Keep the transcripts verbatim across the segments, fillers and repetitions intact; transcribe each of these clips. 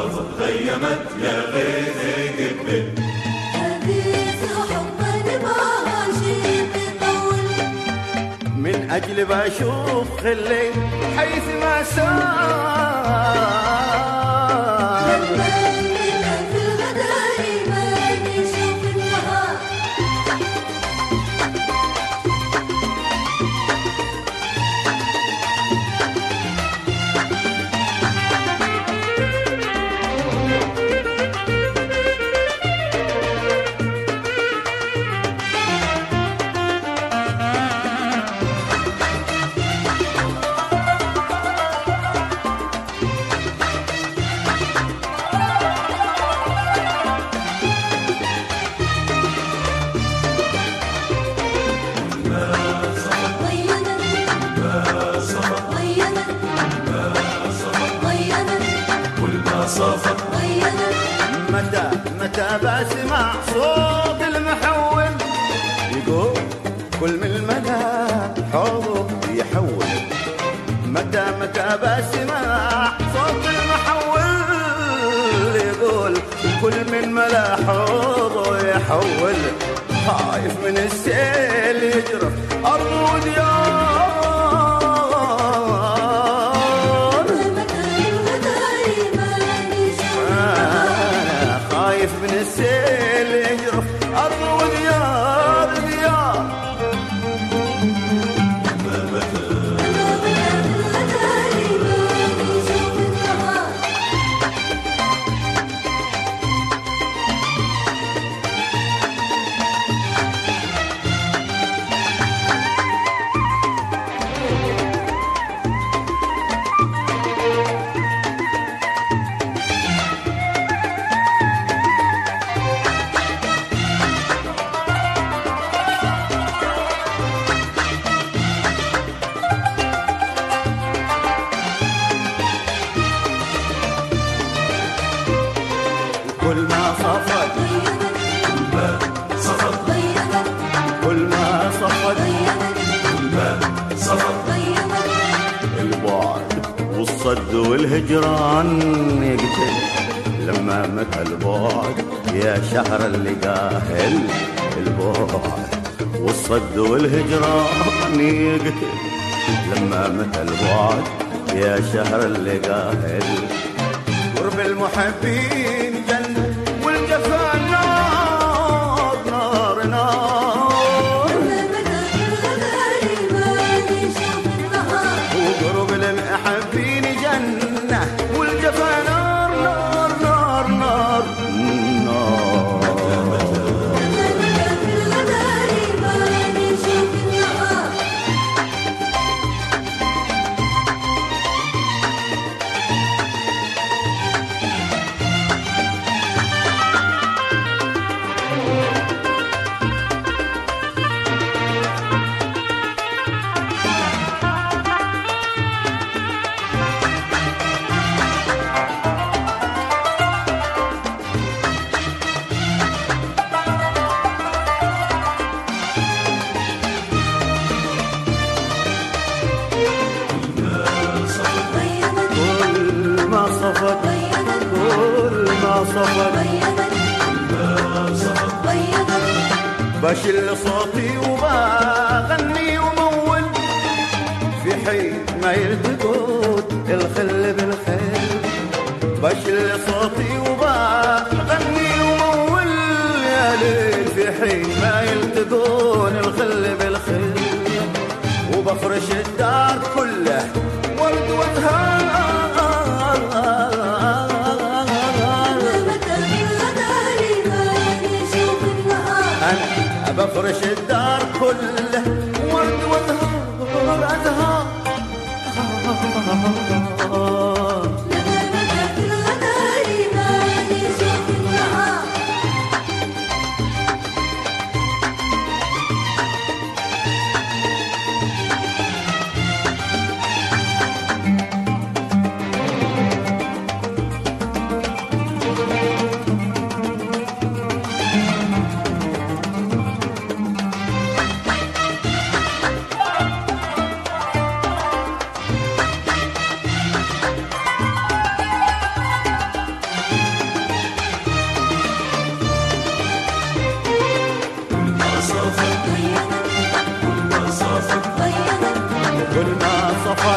غيمت يا غيث قبل حديث حبنا ما شي بيطول من أجل بشوف خلي حيث ما سار متى متى بسمع صوت المحول يقول كل من المدى حوضه يحول. متى متى بسمع صوت المحول يقول كل من ملا حوضه يحول. خايف من السيل يجرف أرض وديار من السيل يجرف أرض وديار ديار. كل ما صفت كل ما صفت كل ما صفت كل ما صفت البعد والصد والهجران يقتل. لما متى البعد يا شهر اللي قاهل. البعد والصد والهجران يقتل. لما متى البعد يا شهر اللي قاهل. قرب المحبين جنة والجفا نار نار نار. وقرب المحبين جنة والجفا نار نار نار نار نار. بشل صوتي وبغني ومول في حين ما يلتقط الخل بالخيل. بشل صوتي وبغني ومول يا ليل في حين ما يلتقون الخل بالخيل. وبفرش الدار كله ورد وزهار. بفرش الدار كله ورد وزهار أزهار.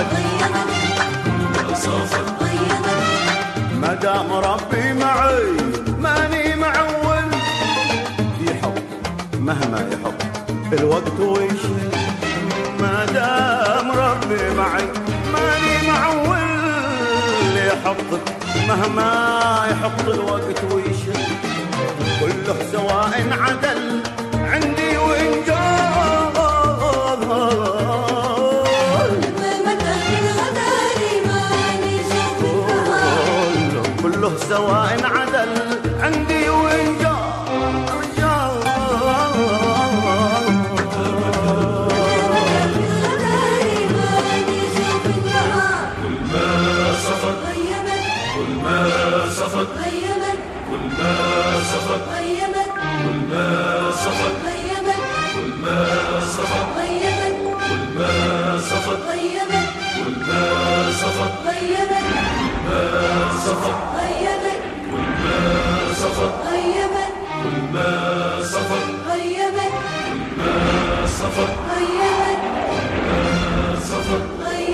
صفت كلها صفت ما دام ربي معي ماني معول يحب مهما يحب الوقت ويش ما دام ربي معي ماني معول يحط مهما يحط الوقت ويش كله سواء عدل عندي وإن جال كله سواء عدل عندي وإن جال كل ما صفت كل ما صفت كل ما صفت كل ما صفت كل ما صفت كل ما صفت كل ما صفت ما صفت كل ما صفت كل ما صفت ما صفت ما صفت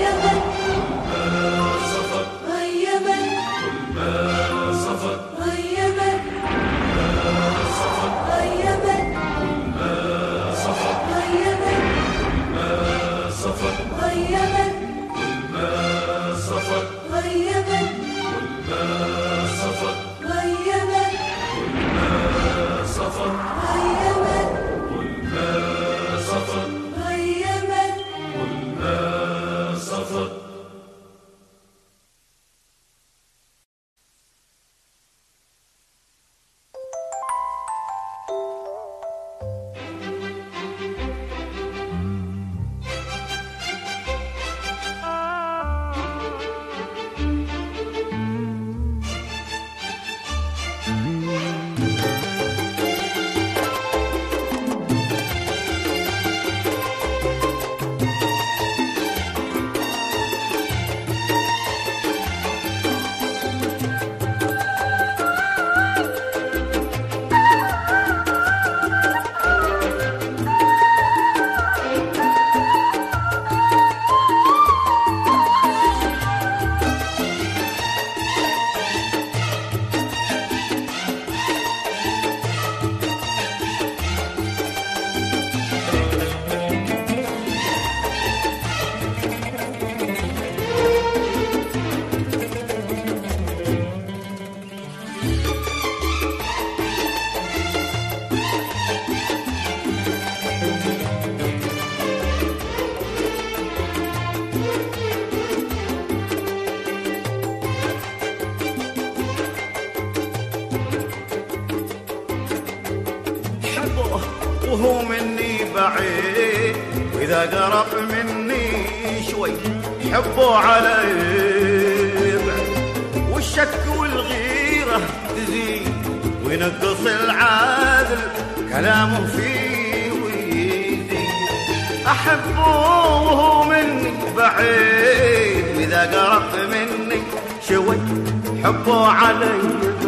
وهو مني بعيد وإذا قرب مني شوي حبه علي والشك والغيرة تزيد وينقص العادل كلامه فيه ويزيد أحبه وهو مني بعيد وإذا قرب مني شوي حبه علي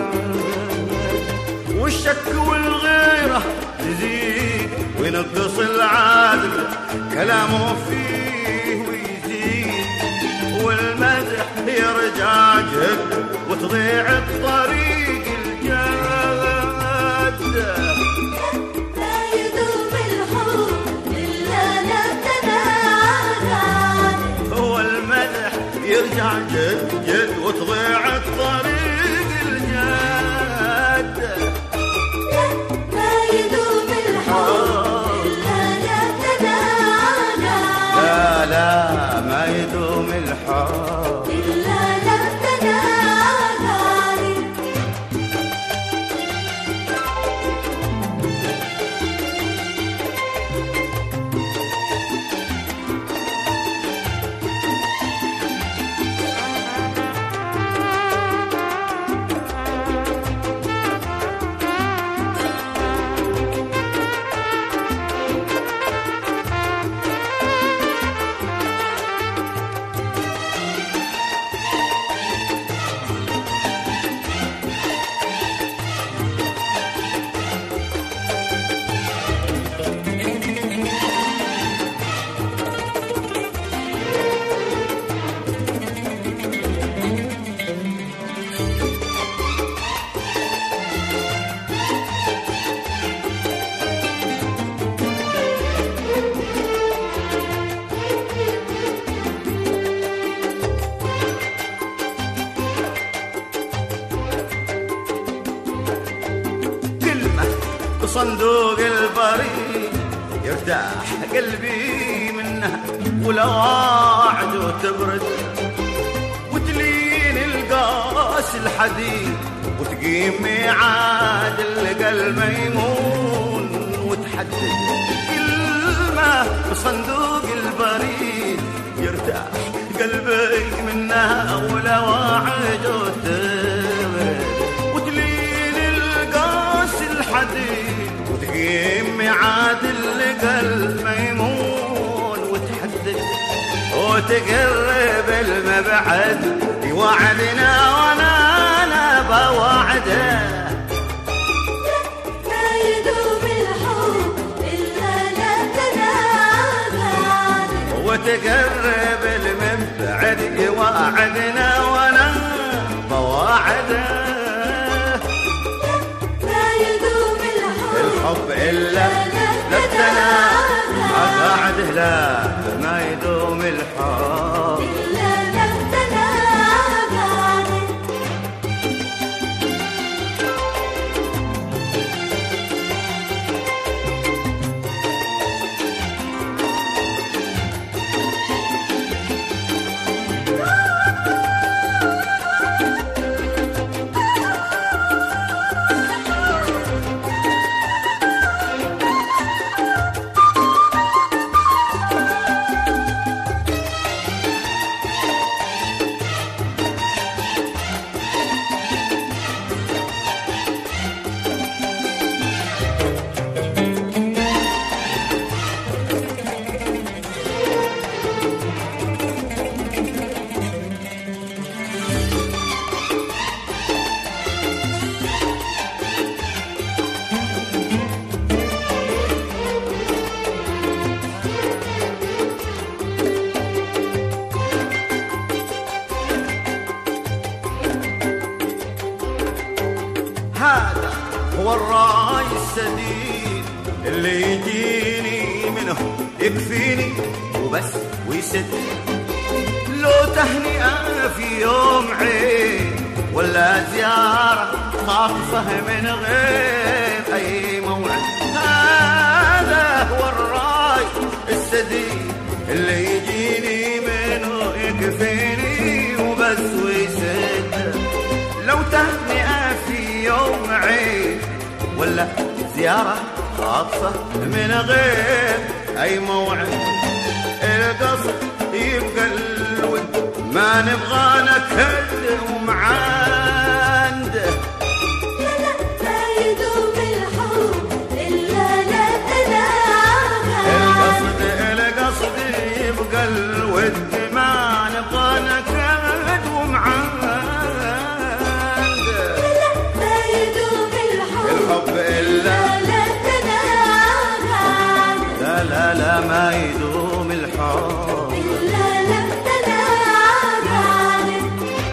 والشك والغيرة تزيد وينقص العادل كلامه فيه ويزيد والمدح يرجع جد وتضيع الطريق الجاد لا يدوم الحب إلا لا تنال هو المدح يرجع جد جد وتضيع الطريق الجاد لا يدوم الحب إلا لا تنال لا لا ما يدوم الحب إلا لا تنال بصندوق البريد يرتاح قلبي منها ولو واعد وتبرد وتلين القاس الحديد وتقيم ميعاد القلب ميمون وتحدد كلمة بصندوق البريد يرتاح قلبي منها ولا واعد وتبرد وتلين القاس الحديد وتقيم ميعاد القلب ميمون وتحدد وتقرب المبعد يوعدنا وانا انا بوعده لا يدوم الحب إلا لا تنام وتقرب المبعد يوعدنا وانا بوعده لا يدوم الحب الحب الا لا تنام قاعده لا ما يدوم الحب إلا لا تنام هذا هو الراي السديد اللي يجيني منه يكفيني وبس ويسد لو تهنئة في يوم عيد ولا زيارة خاطفة من غير أي موعد هذا هو الراي السديد اللي يجيني منه يكفيني وبس ويسد لو تهنئة في يوم عيد ولا زيارة خاصة من غير أي موعد القصد يبقى الود ما نبغى نكد ومعاند لا يدوم الحب إلا لا تنام القصد القصد يبقى الود ما نبغى نكد ومعاند لا يدوم الحب الحب إلا لا تنام لا لا لا ما يدوم الحب إلا لا تنام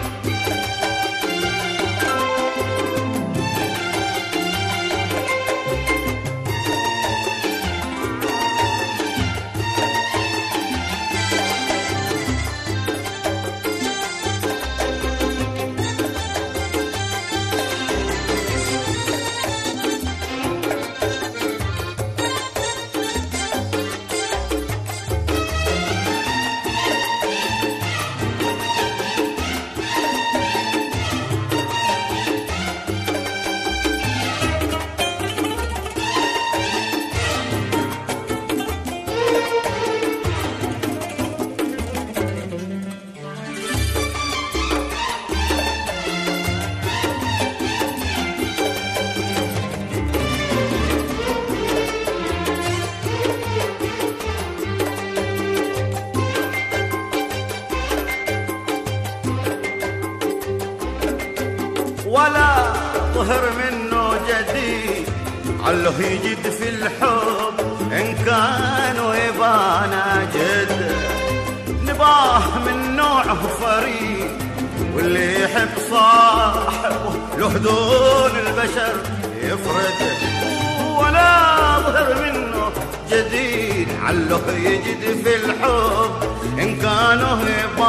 ولا ظهر منه جديد عله يجد في الحب إن كانوا يبانا جد نباه من نوعه فريد واللي يحب صاحبه له دون البشر يفرد ولا ظهر منه جديد عله يجد في الحب إن كانوا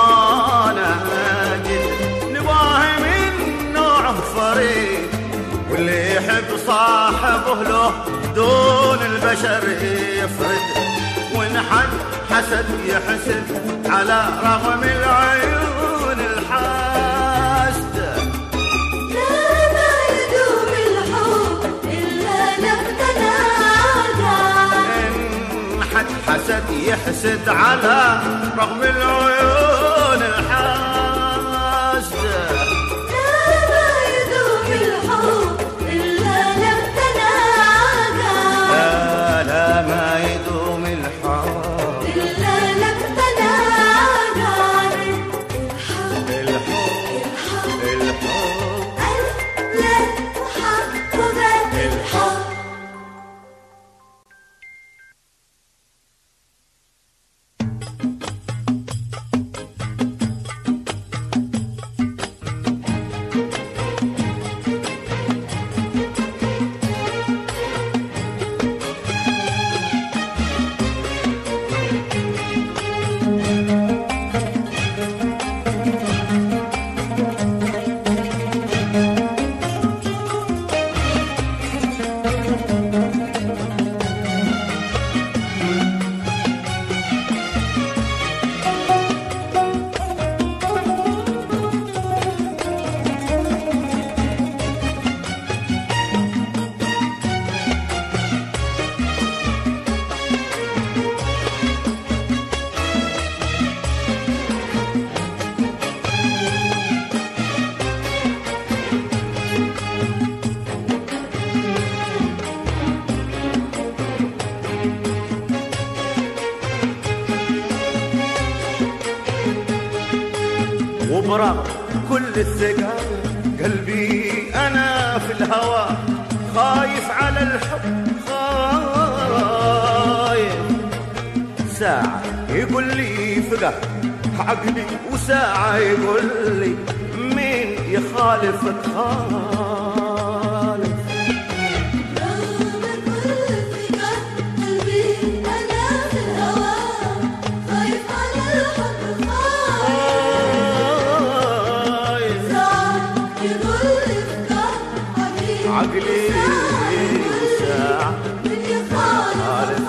يبانا جد نباه من نوعه فريد واللي يحب صاحبه له دون البشر يفرد، وإن حد حسد يحسد على رغم العيون الحاسدة. لا ما يدوم الحب إلا لما إن حد حسد يحسد على رغم العيون الحاسدة. وبرغم كل الثقة قلبي أنا في الهوى خايف على الحب، خايف. ساعة يقول لي فقه عقلي، وساعة يقول لي مين يخالفك خالف. عقلي وساعة من يخالف.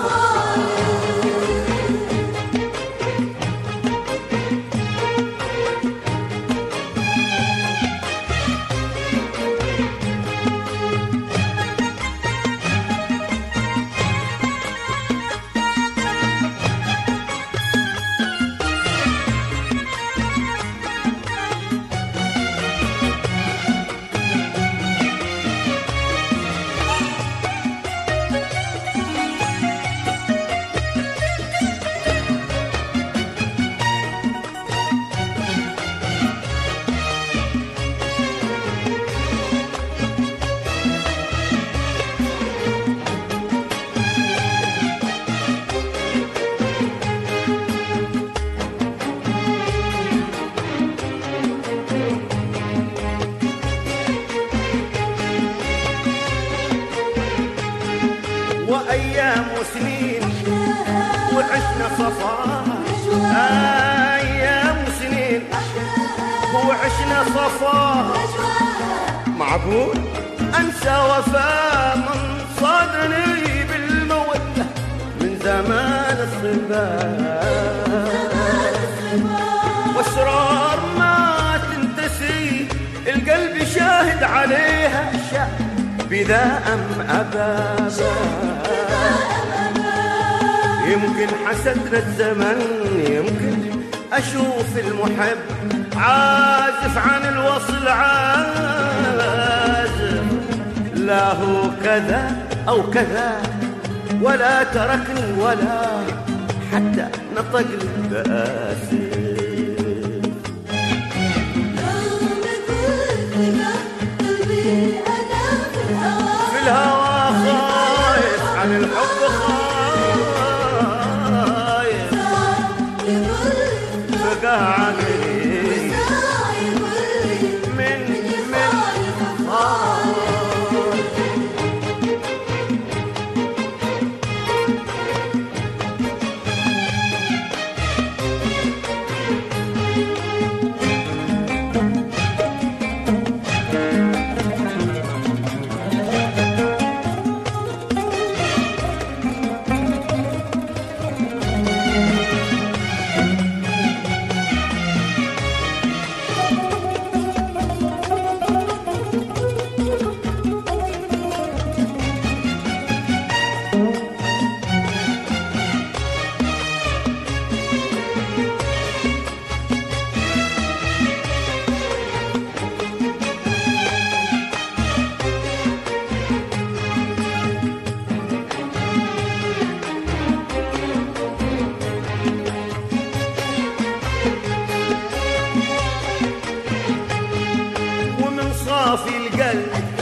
وأيام وسنين وعشنا صفاها، أيام وسنين وعشنا صفاها. معقول أنسى وفاء من صادني بالمودة من زمان الصباح، وأسرار ما تنتسي القلب شاهد عليها شاهد بذا أم أبابا. يمكن حسدنا الزمن، يمكن أشوف المحب عازف عن الوصل عازف، لا هو كذا أو كذا ولا تركني ولا حتى نطق الباسل. في الهوى خايف عن الحب، خايف بقى عقلي من من خايف.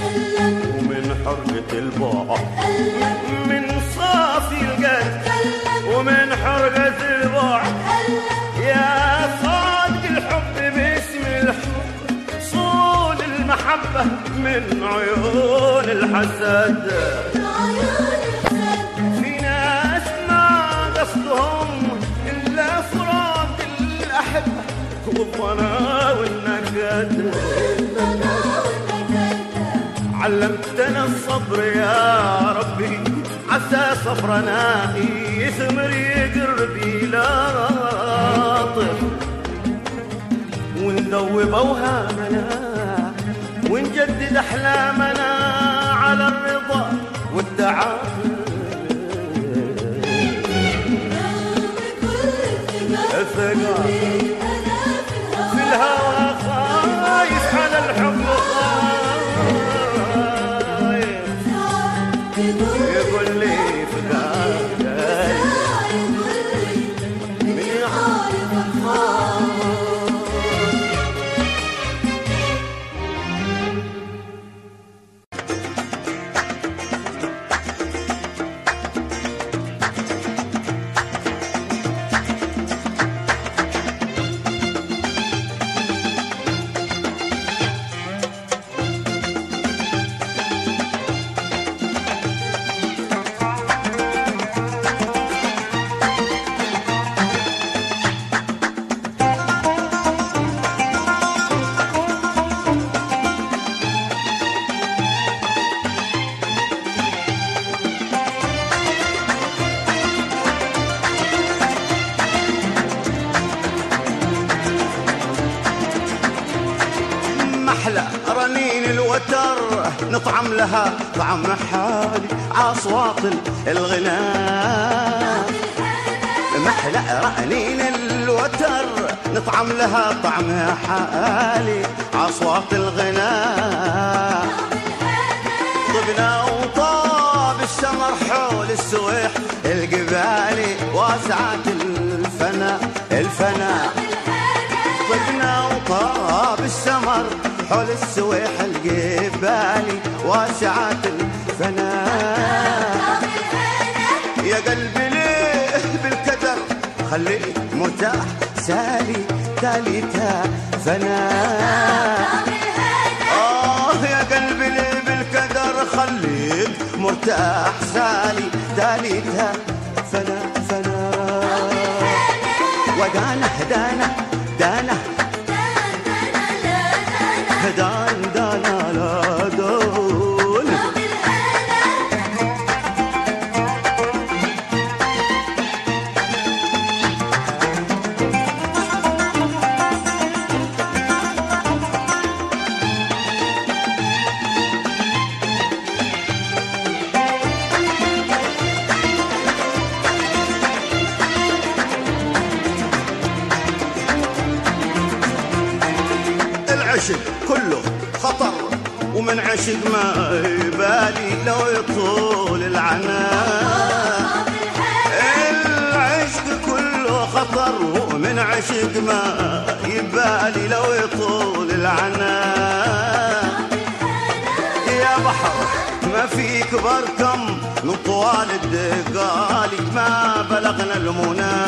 ومن حرقة البعد من صافي القلب ومن حرقة البعد يا صادق الحب باسم الحب صول المحبة من عيون الحسد. في ناس ما قصدهم إلا فراق الأحبة والظنا والنكد. علمتنا الصبر يا ربي عسى صبرنا يثمر يقرب يلاطف وندوب اوهامنا ونجدد احلامنا على الرضا والتعاطف. الثقة في الهوى خايف على الحب يقول لي فداك من يعرفك نطعم لها طعم حالي عاصواط الغناء. محلى رنين الوتر نطعم لها طعم حالي عاصواط الغناء. طبنا وطاب السمر حول السويح القبالي واسعات الفناء الفناء. طبنا وطاب السمر حول السويح الجبالي واسعات الفناء. يا قلبي ليه بالكدر خليك مرتاح سالي تاليتا فناء. آه يا قلبي ليه بالكدر خليك مرتاح سالي تاليتا فناء فناء. ودانا دانا دانا دان دانا لا دون. العشق كله خطر ومن عشق ما يبالي لو يطول العناء. العشق كله خطر ومن عشق ما يبالي لو يطول العناء. يا بحر ما فيك بركم من طوال الدقالي ما بلغنا المنى.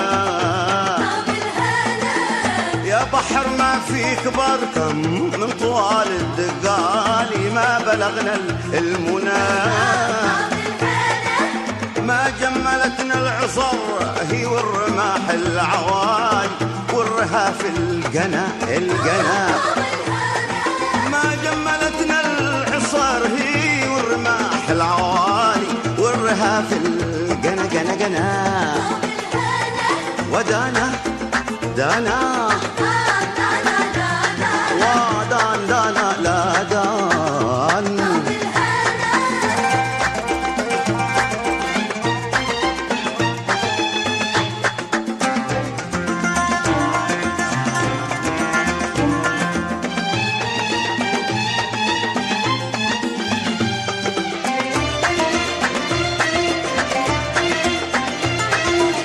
يا بحر ما فيك بركم من طوال الدقالي ما بلغنا المنى. ما جملتنا العصر هي والرماح العوالي والرهاف القنا القنا. ما جملتنا العصر هي والرماح العوالي والرهاف القنا قنا قنا. ودانا دانا ودان دانا لا دان.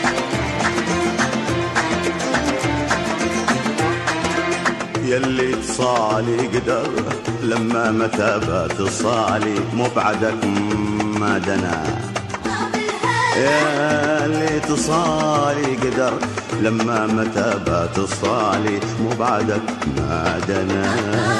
يلي اتصالي قدر لما متى باتصالي مو بعدك ما دنا. يا اللي اتصالي قدر لما متى باتصالي مو بعدك ما دنا.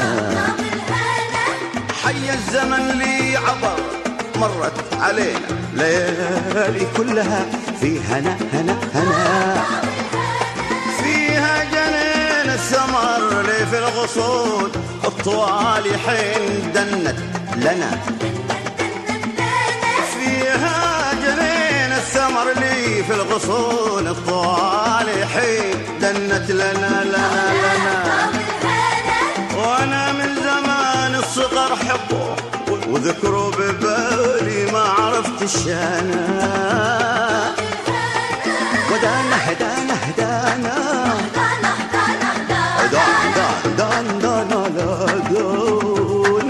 حي الزمن لي عبر مرت علينا ليالي كلها في هنا هنا هنا. فيها جنين السمر لي في الغصون الطوال حين دنت لنا. فيها جنين السمر لي في الغصون الطوال حين دنت لنا لنا لنا. وانا من زمان الصغر حبه وذكره ببالي ما عرفت الشانا. ودانا هدانا هدانا دان دان دان دان دان.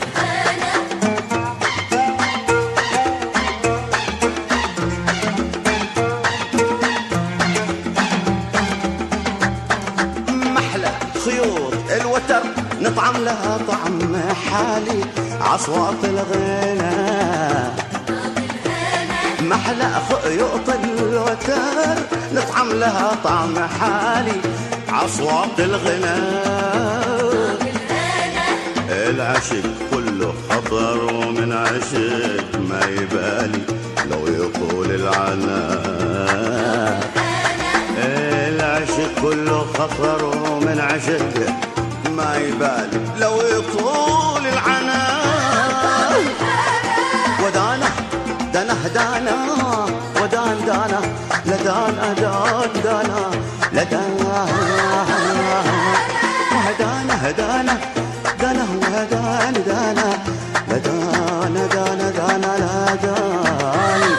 محلى خيوط الوتر نطعم لها طعم حالي عصوات الغنى. محلى خيوط الوتر نطعم لها طعم حالي عصوات الغنى. العشق كله خطر ومن عشق ما يبالي لو يطول العناء. العشق كله خطر ومن عشق ما يبالي لو يطول العناء. ودانا دانا دانا ودان دانا لدان دان دانا لدان هدانا هدانا دانا وهدان دانا لدان دانا دانا لدان.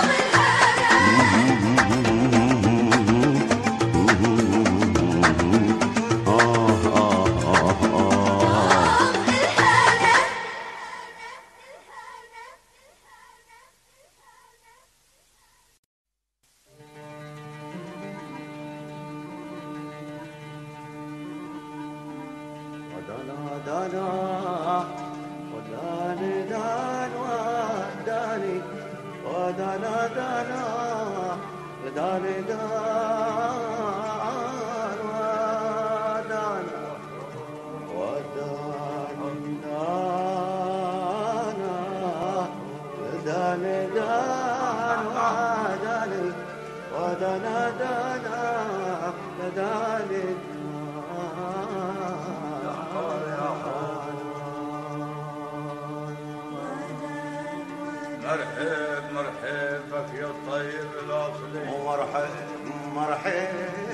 مرحب مرحب بك يا الطيب الاصلي. مرحب مرحب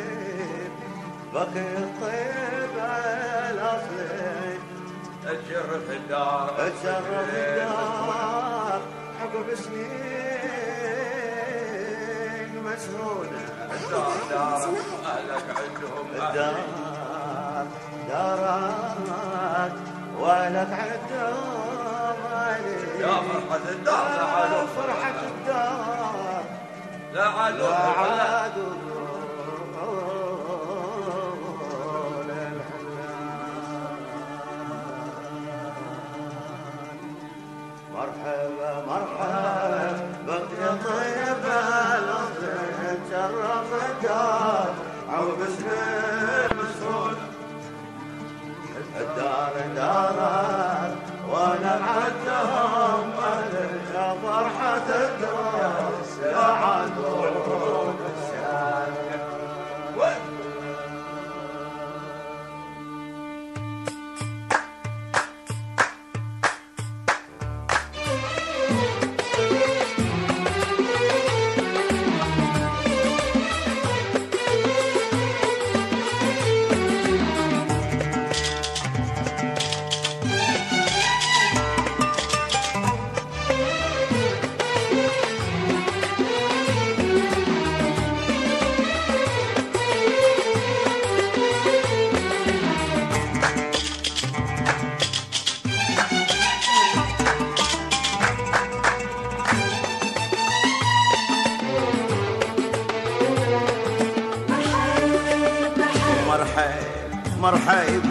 بك يا الطيب الاصلي. اتشرف الدار اتشرف الدار عقب سنين مسنونه. الدار دارك اهلك عندهم الدار دارك واهلك عندهم اهلي. يا فرحة الدار لا عدو فرحة الدار لا عدو لا عدو. مرحبا مرحبا بك يا طيب الأصل تشرف الدار عقب سنين مسنون. الدار دارك وانا بعدهم يا فرحة الدار يا عدو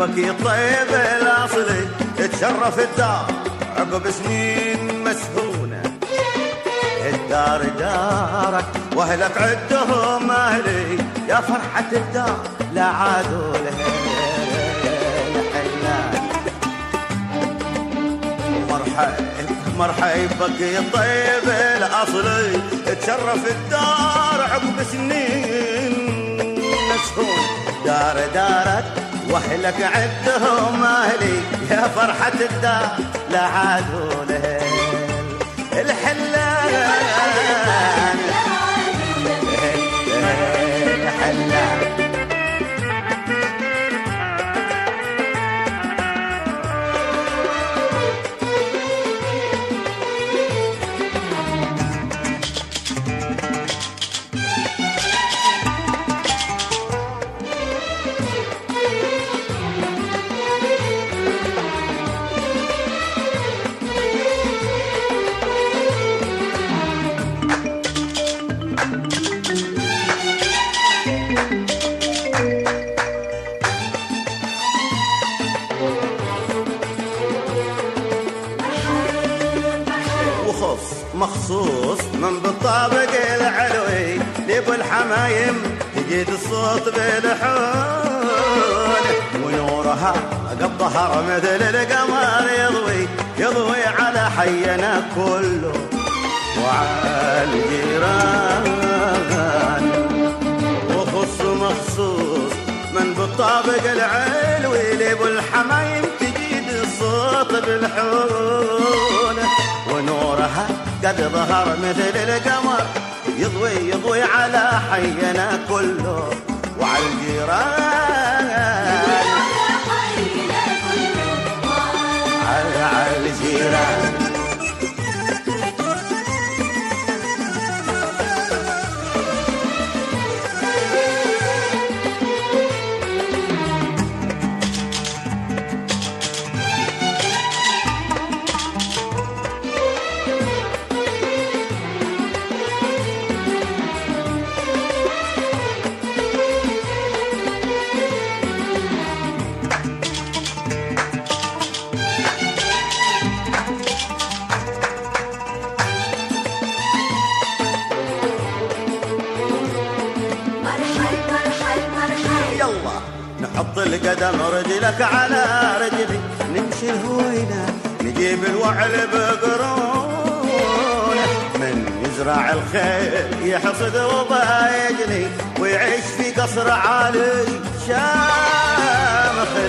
مرحبك يطيب الاصلي تشرف الدار عقب سنين مسهونه. الدار دارك واهلك عدهم اهلي يا فرحه الدار لا عادوا لها حلال. مرحب مرحبك يطيب الاصلي تشرف الدار عقب سنين مسهون. دار دارك واهلك عدهم اهلي يا فرحة الدار لا عادوا له الحلال الحلال. مخصوص من بالطابق العلوي لابو الحمايم تجيد الصوت بالحون. ونورها قد ظهر مثل القمر يضوي يضوي على حينا كله وعلى الجيران. وخص مخصوص من بالطابق العلوي لابو الحمايم تجيد الصوت بالحون. ونورها قد ظهر مثل القمر يضوي يضوي على حينا كله وعلى الجيران على على الجيران. نحط القدم رجلك على رجلي نمشي الهوينة نجيب الوعل بقرونه. من يزرع الخير يحصد وبايجني ويعيش في قصر عالي شامخ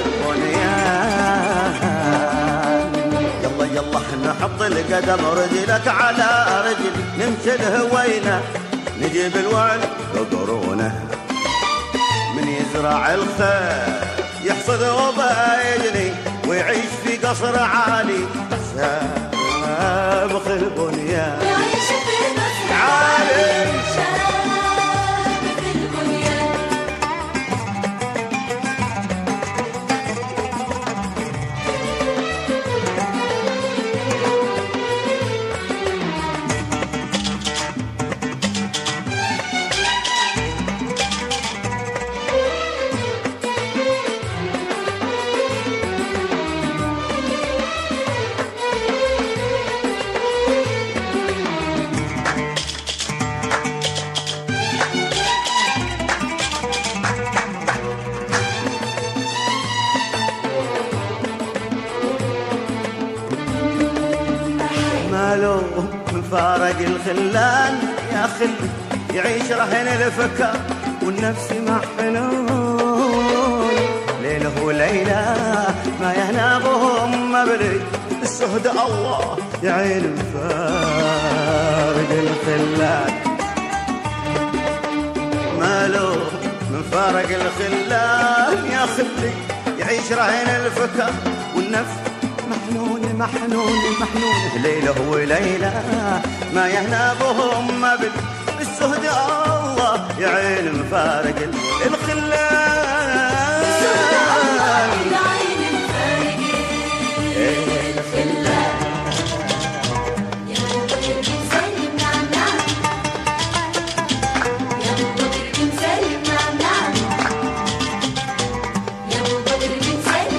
البنيان. يلا يلا نحط القدم رجلك على رجلي نمشي الهوينة نجيب الوعل بقرونه. من يزرع الخير يحصد وبايجني ويعيش في قصر عالي شامخ البنيان. يعيش في قصر عالي شامخ البنيان. مالو من فارق الخلان يا خلي يعيش رهن الفكر والنفس محنون. ليله وليلة ما ينابهم مبلي السهد الله يعين من فارق الخلان. مالو من فارق الخلان يا خلي يعيش رهن الفكر والنفس محنون محنون محنون. ليله وليلة ما يهنابهم مبل السهد الله يعين مفارق الخلان. يعين مفارق الخلان. يا مطير بنسلم نعم نعم يا مطير بنسلم نعم نعم يا مطير بنسلم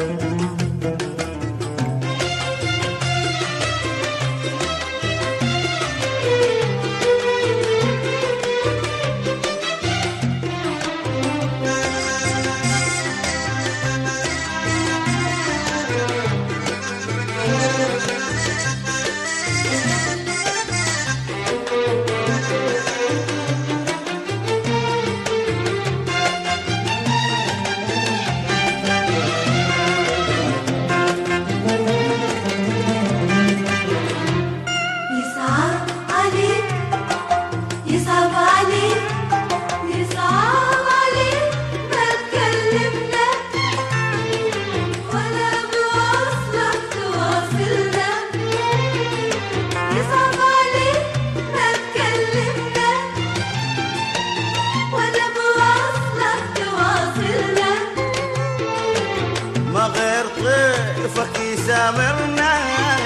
يسامرنا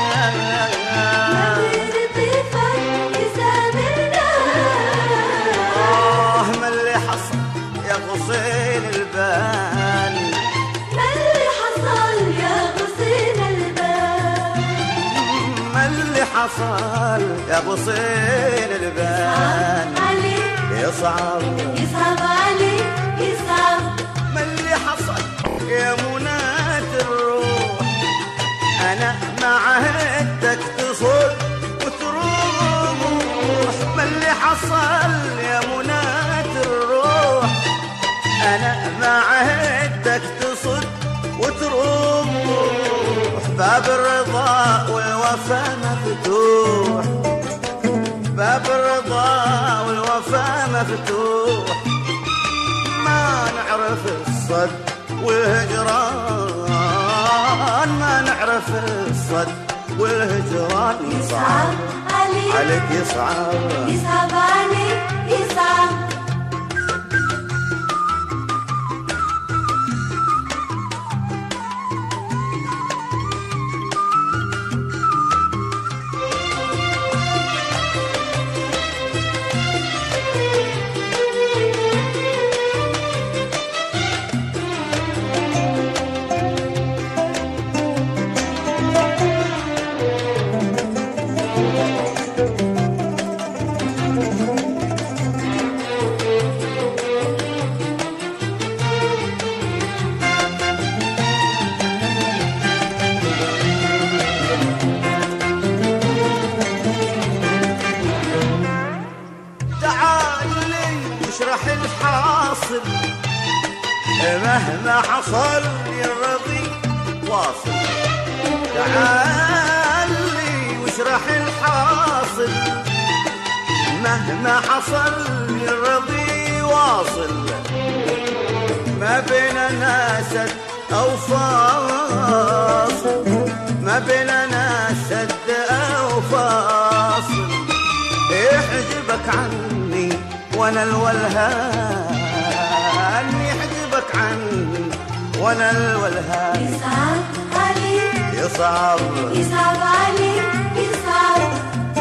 غير طيفك يسامرنا آه ما اللي حصل يا غصين البال ما اللي حصل يا غصين البال ما اللي حصل يا غصين البال عليك يصعب يصعب عليك يصعب ما اللي حصل يا منات الروح أنا ما عهدتك تصد وتروح ما اللي حصل يا منات الروح أنا ما عهدتك تصد وتروح باب الرضا والوفا مفتوح باب الرضا والوفا مفتوح ما نعرف الصد والهجران ما نعرف الصد والهجران يصعب عليك عليك يصعب يصعب عليك يصعب الحاصل مهما حصل الرضي واصل تعال لي واشرح الحاصل مهما حصل الرضي واصل ما بيننا سد أو فاصل ما بيننا سد أو فاصل يحجبك عني وانا الولهان يحجبك عني وانا الولهان يصعب عليك يصعب يصعب عليك يصعب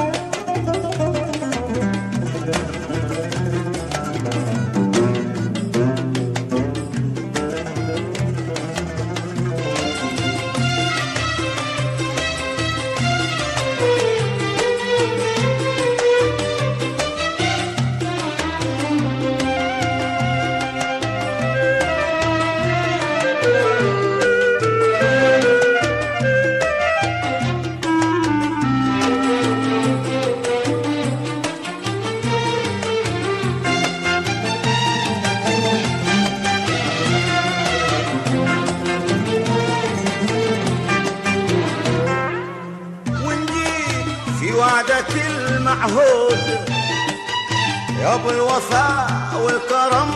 وعدك المعهود يا ابو الوفاء والكرم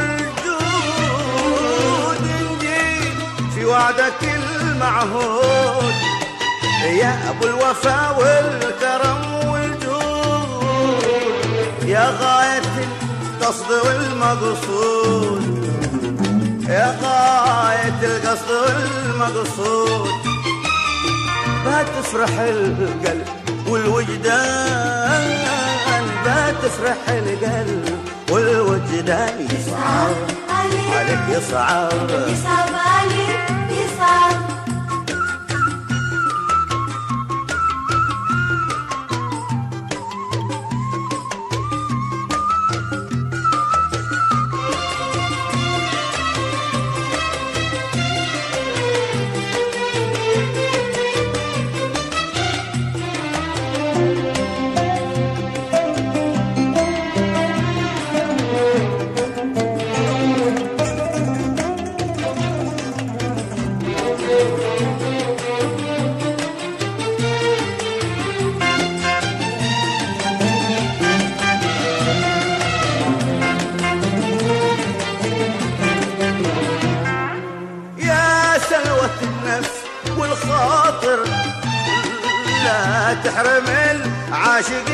والجود نجيب في وعدك المعهود يا ابو الوفاء والكرم والجود يا غاية القصد والمقصود يا غاية القصد والمقصود بتفرح القلب والوجدان بتفرح القلب والوجدان يصعب عليك عليك يصعب يصعب عليك يصعب النفس والخاطر لا تحرم العاشق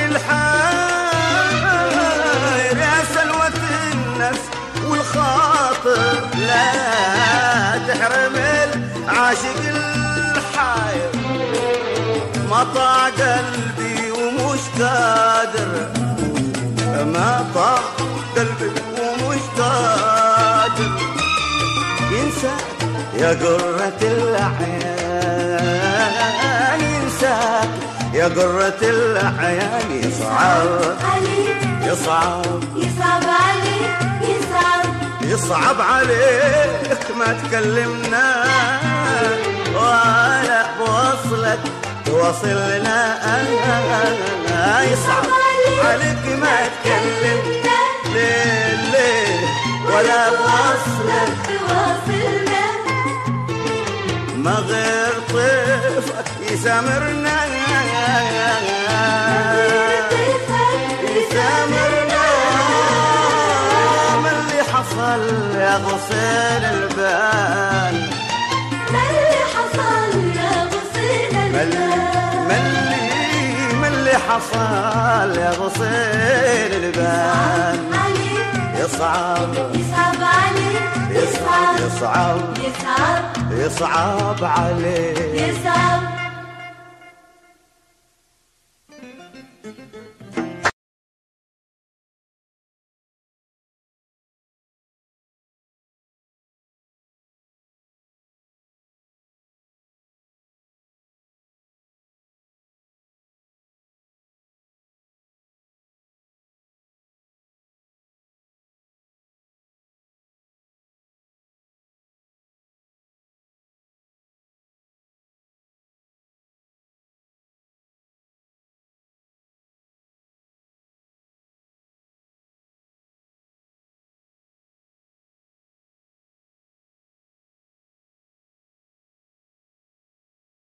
الحاير يا سلوة النفس والخاطر لا تحرم العاشق الحاير مطع قلبي ومش قادر مطع قلبي ومش قادر ينسى يا قرة الأعيان ينسى يا قرة الأعيان يصعب يصعب يصعب عليك يصعب يصعب عليك ما تكلمنا ولا بوصلك توصلنا يصعب عليك ما تكلمنا ليه ليه ولا بوصلك تواصلنا ما غير طيفك يسامرنا يسامرنا ما اللي حصل يا غصين البال ما اللي حصل يا غصين البال ما اللي ما اللي حصل يا غصين البال يصعب يصعب عليك يصعب يصعب يصعب يصعب يصعب عليك يصعب